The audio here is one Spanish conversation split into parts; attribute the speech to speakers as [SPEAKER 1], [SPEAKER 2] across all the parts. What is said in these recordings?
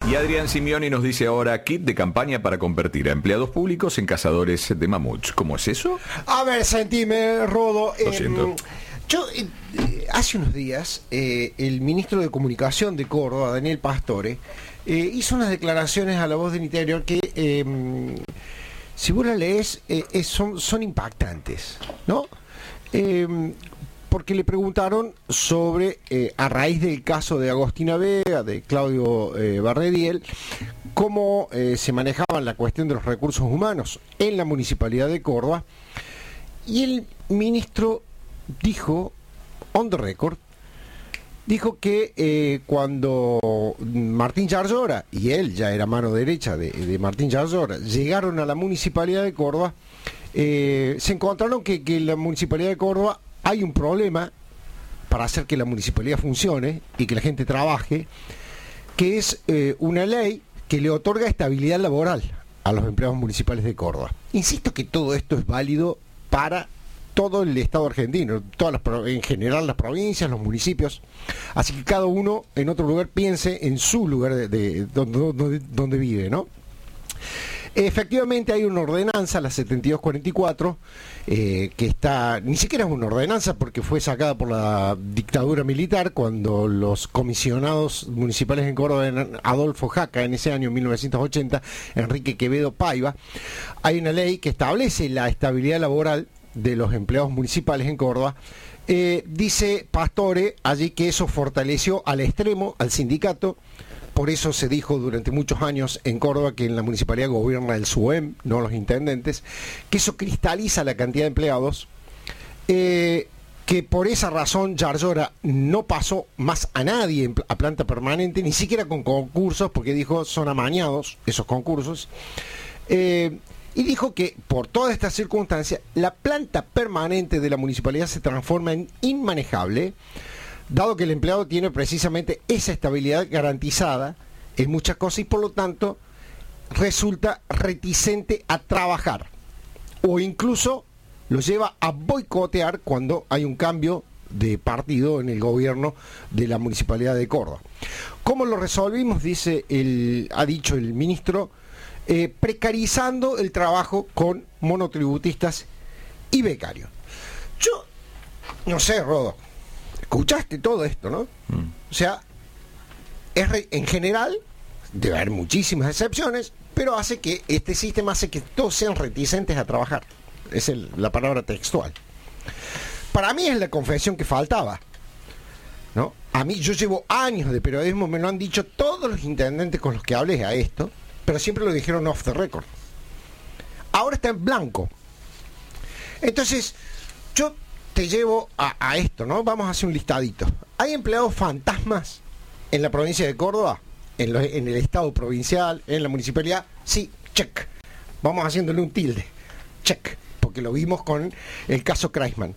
[SPEAKER 1] Y Adrián Simeoni nos dice ahora: kit de campaña para convertir a empleados públicos en cazadores de mamuts. ¿Cómo es eso?
[SPEAKER 2] A ver, sentime, Rodo.
[SPEAKER 1] Lo siento.
[SPEAKER 2] Yo, hace unos días, el ministro de Comunicación de Córdoba, Daniel Pastore, hizo unas declaraciones a La Voz del Interior que, si vos la lees, son impactantes, ¿no? Porque le preguntaron sobre, a raíz del caso de Agostina Vega, de Claudio Barrediel, cómo se manejaban la cuestión de los recursos humanos en la Municipalidad de Córdoba, y el ministro dijo, on the record, dijo que cuando Martín Yarlora, y él ya era mano derecha de Martín Yarlora, llegaron a la Municipalidad de Córdoba, se encontraron que en la Municipalidad de Córdoba hay un problema para hacer que la municipalidad funcione y que la gente trabaje, que es una ley que le otorga estabilidad laboral a los empleados municipales de Córdoba. Insisto que todo esto es válido para todo el Estado argentino, en general las provincias, los municipios, así que cada uno en otro lugar piense en su lugar de donde vive, ¿no? Efectivamente hay una ordenanza, la 7244, que está, ni siquiera es una ordenanza porque fue sacada por la dictadura militar cuando los comisionados municipales en Córdoba eran Adolfo Jaca en ese año 1980, Enrique Quevedo Paiva. Hay una ley que establece la estabilidad laboral de los empleados municipales en Córdoba. Dice Pastore allí que eso fortaleció al extremo al sindicato. Por eso se dijo durante muchos años en Córdoba que en la municipalidad gobierna el SUEM, no los intendentes, que eso cristaliza la cantidad de empleados, que por esa razón Yarlora no pasó más a nadie a planta permanente, ni siquiera con concursos, porque dijo son amañados esos concursos, y dijo que por todas estas circunstancias la planta permanente de la municipalidad se transforma en inmanejable, dado que el empleado tiene precisamente esa estabilidad garantizada en muchas cosas y por lo tanto resulta reticente a trabajar o incluso lo lleva a boicotear cuando hay un cambio de partido en el gobierno de la Municipalidad de Córdoba. ¿Cómo lo resolvimos? Ha dicho el ministro, precarizando el trabajo con monotributistas y becarios. Yo no sé, Rodo, escuchaste todo esto, ¿no? O sea, en general, debe haber muchísimas excepciones, pero este sistema hace que todos sean reticentes a trabajar. Es la palabra textual. Para mí es la confesión que faltaba, ¿no? A mí, yo llevo años de periodismo, me lo han dicho todos los intendentes con los que hablé a esto, pero siempre lo dijeron off the record. Ahora está en blanco. Entonces, yo te llevo a esto, ¿no? Vamos a hacer un listadito. ¿Hay empleados fantasmas en la provincia de Córdoba? ¿En el estado provincial? ¿En la municipalidad? Sí, check. Vamos haciéndole un tilde. Check. Porque lo vimos con el caso Kreisman.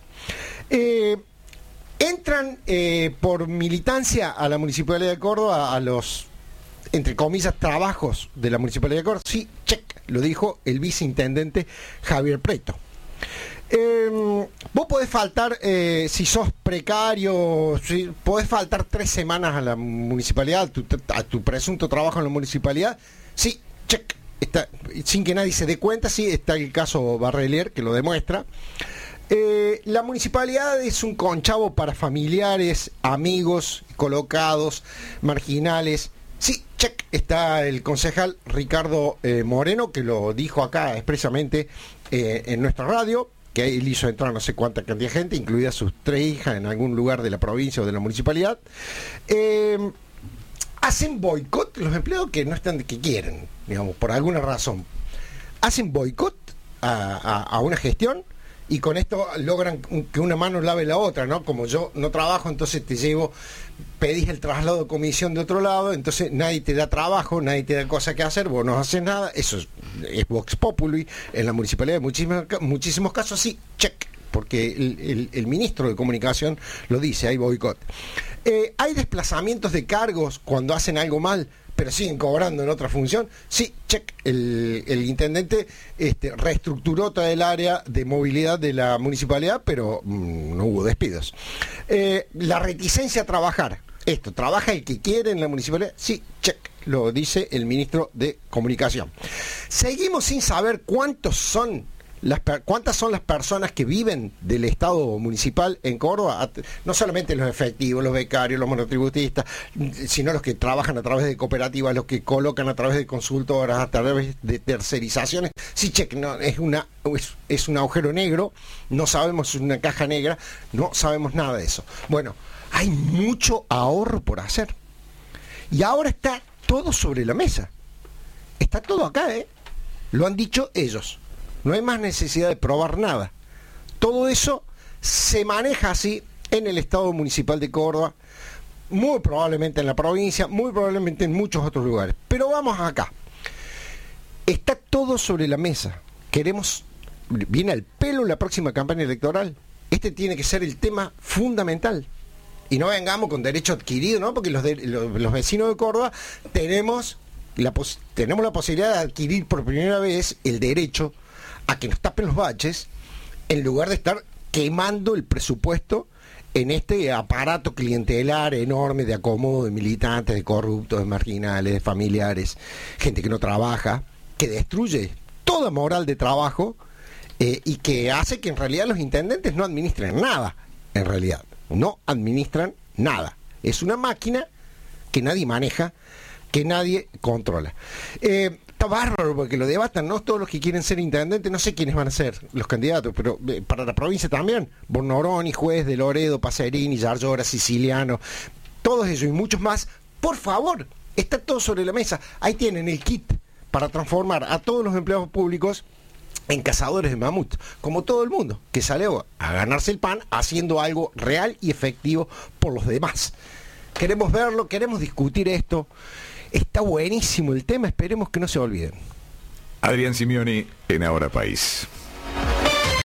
[SPEAKER 2] ¿Entran por militancia a la municipalidad de Córdoba a los, entre comillas, trabajos de la municipalidad de Córdoba? Sí, check. Lo dijo el viceintendente Javier Preto. Vos podés faltar, si sos precario, podés faltar 3 semanas a la municipalidad, a tu presunto trabajo en la municipalidad. Sí, check. Está, sin que nadie se dé cuenta, sí, está el caso Barrelier que lo demuestra. La municipalidad es un conchavo para familiares, amigos, colocados, marginales. Sí, check. Está el concejal Ricardo Moreno, que lo dijo acá expresamente en nuestra radio, que él hizo entrar no sé cuánta cantidad de gente, incluidas sus 3 hijas en algún lugar de la provincia o de la municipalidad. Hacen boicot los empleados que no están, que quieren, digamos, por alguna razón. Hacen boicot a una gestión y con esto logran que una mano lave la otra, ¿no? Como yo no trabajo, entonces te llevo, pedís el traslado de comisión de otro lado, entonces nadie te da trabajo, nadie te da cosa que hacer, vos no haces nada. Eso es Vox Populi en la municipalidad, muchísimos casos, sí, check, porque el ministro de Comunicación lo dice, hay boicot. ¿Hay desplazamientos de cargos cuando hacen algo mal, pero siguen cobrando en otra función? Sí, check. El intendente reestructuró toda el área de movilidad de la municipalidad, pero no hubo despidos. La reticencia a trabajar. ¿Trabaja el que quiere en la municipalidad? Sí, check. lo dice el ministro de Comunicación. Seguimos sin saber cuántas son las personas que viven del Estado municipal en Córdoba, no solamente los efectivos, los becarios, los monotributistas, sino los que trabajan a través de cooperativas, los que colocan a través de consultoras, a través de tercerizaciones. Sí, no, es un agujero negro, no sabemos, es una caja negra, no sabemos nada de eso. Bueno, hay mucho ahorro por hacer. Y ahora está todo sobre la mesa. Está todo acá, Lo han dicho ellos. No hay más necesidad de probar nada. Todo eso se maneja así en el Estado Municipal de Córdoba, muy probablemente en la provincia, muy probablemente en muchos otros lugares. Pero vamos acá. Está todo sobre la mesa. Viene al pelo la próxima campaña electoral. Este tiene que ser el tema fundamental. Y no vengamos con derecho adquirido, ¿no? Porque los vecinos de Córdoba tenemos la posibilidad de adquirir por primera vez el derecho a que nos tapen los baches, en lugar de estar quemando el presupuesto en este aparato clientelar enorme de acomodo de militantes, de corruptos, de marginales, de familiares, gente que no trabaja, que destruye toda moral de trabajo y que hace que en realidad los intendentes no administren nada. En realidad, no administran nada. Es una máquina que nadie maneja, que nadie controla. Está bárbaro porque lo debatan, ¿no? Todos los que quieren ser intendentes, no sé quiénes van a ser los candidatos, pero para la provincia también, Bornoroni, Juez de Loredo, Pacerini, Yarlora, Siciliano, todos ellos y muchos más. Por favor, está todo sobre la mesa. Ahí tienen el kit para transformar a todos los empleados públicos en cazadores de mamut, como todo el mundo que sale a ganarse el pan haciendo algo real y efectivo por los demás. Queremos verlo, queremos discutir esto. Está buenísimo el tema, esperemos que no se olviden.
[SPEAKER 1] Adrián Simeoni en Ahora País.